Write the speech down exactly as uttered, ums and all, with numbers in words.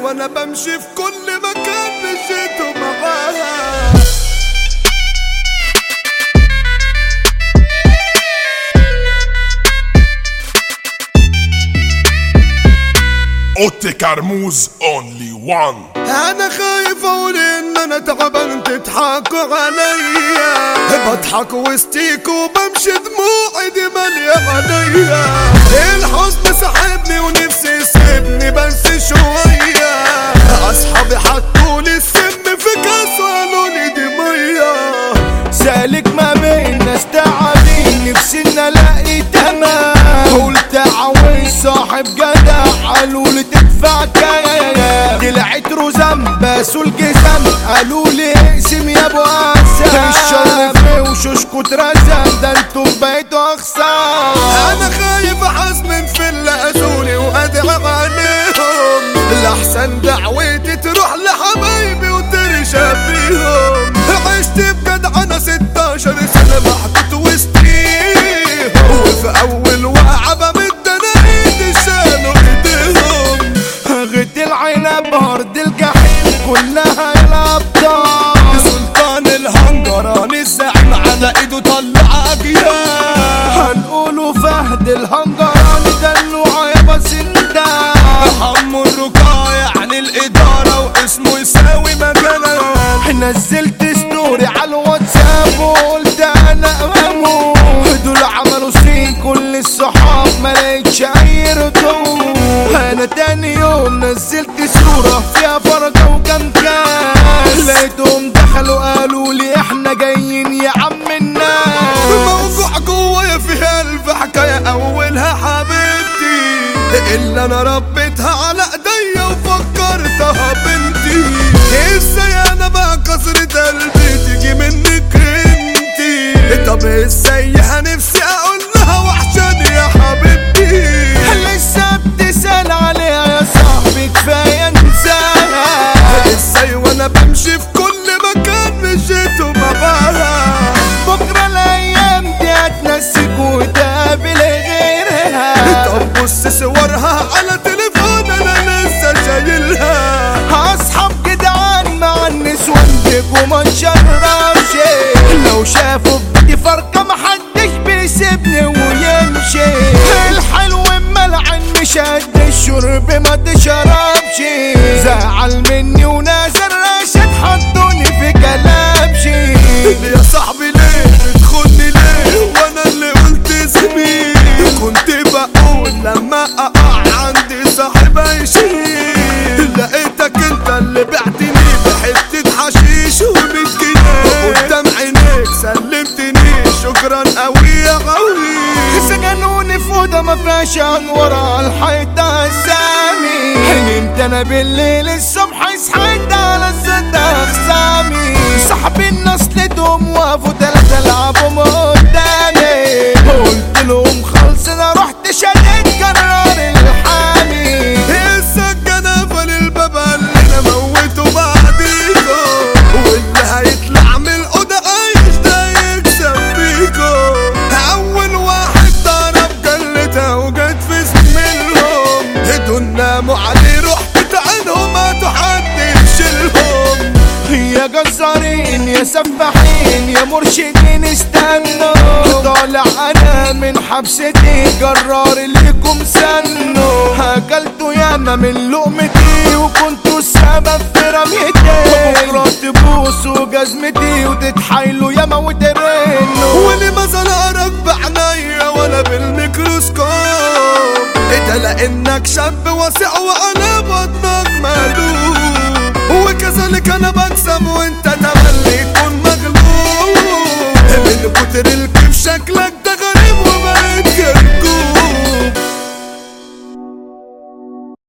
وانا بمشي في كل مكان مشيته معاها. اوتي كرموز اونلي وان. انا خايف اقول ان انا تعبان تضحكوا عليا، بضحك وسطيكوا بمشي دموعي دي مالية عليا. الحزن سحبني ونفسي يسيبني بس شوية، اصحابي حطولي السم في كاس وقالولي دي مية. سالك ما بين ناس تعبين نفسي ان الاقي تمام، قلت اعوي صاحب جدع قالولي تدفع كام، طلعت رزم باسوا الجزم قالولي اقسم يا ابو قاسم، الشر في وشوشكوا اترزم ده انتوا بقيتوا اخسام. انا خايف احزمن في اللي اذوني وادعي عليهم، الاحسن دعوتي تروح لحبايبي وترشى فيهم. عشت بجد انا ستاشر سنة محطوط وسطيهم، وفي اول وقعة بمد انا ايدي شالوا ايديهم. غيت العنب هرد الجحيم كلها الابطال، سلطان الهنجران الزعيم على ايده طلع اجيال، هنقوله فهد الهنجران دلوع يا بسنده، حمو الرقاية عن الادارة واسمه يساوي مجال. نزلت ستوري على الواتساب وقلت انا اموت، دول عملوا سين كل الصحاب ملقتش اي ردود. انا تاني يوم نزلت صورة فيها فرقة وكم كاس، لقيتهم دخلوا قالوا لي احنا جايين يا عم الناس. موجوع جوايا في قلب حكاية اولها حبيبتي اللي انا ربيتها على ايديا وفكرتها بنتي. ازاي انا بقى كسرت قلبي تيجي منك انتي؟ طب ازاي نفسي اقول لها وحشاني يا حبيبتي؟ لسه بتسأل عليها يا صاحبي كفاية انساها، ازاي وانا بمشي في كل مكان مشيته معاها؟ بكرة الايام دي هتنسيك وتقابل غيرها. طب بص صورها على تليفون انا لسه شايلها. اصحاب جدعان مع النسوان ديك وما نشربش، لو شافوا بدي فرقة محدش بيسيبني ويمشي. الحلو ملعن مش قد الشرب ما تشربش، زعل مني ونازل راشد حطوني في كلبشي. يا صاحبي ليه بتخوني ليه وانا اللي قلت اسمي؟ كنت بقول لما اقع عندي صاحب هيشيل، لقيتك انت اللي بعتني بحتة حشيش ومية جنيه قدام عينيك سلمتني شكرا قوي يا غوي. سجنوني في اوضه ما فيهاش ورا الحيطه اسامي، نمت انا بالليل الصبح صحيت على الصد اخصامي. صاحبي الناس لقيتهم وقفوا تلاته لعبوا قدامي، قلت لهم خلص انا رحت شديت قرار الحامي. السجن قفل الباب قال انا موته بعديكو، واللي هيطلع من الاوضه عايش ده يكسب فيكو. اول واحد ضرب جلتها وجت في زميلهم، دول ناموا عليه رحت عينهم ماتوا حد يشيلهم. يا جزارين يا سفاحين يا مرشدين استنوا، طالع انا من حبستي جرار ليكم سنوا. اكلتوا ياما من لقمتي وكنتوا السبب في رميتي، بكرة تبوسوا جزمتي وتتحايلوا ياما وترنوا. ولي ما زنقرك بعنايا ولا بالميكروسكوب، ده لانك شاب واسع وانا بطنك مقلوب، وكذلك انا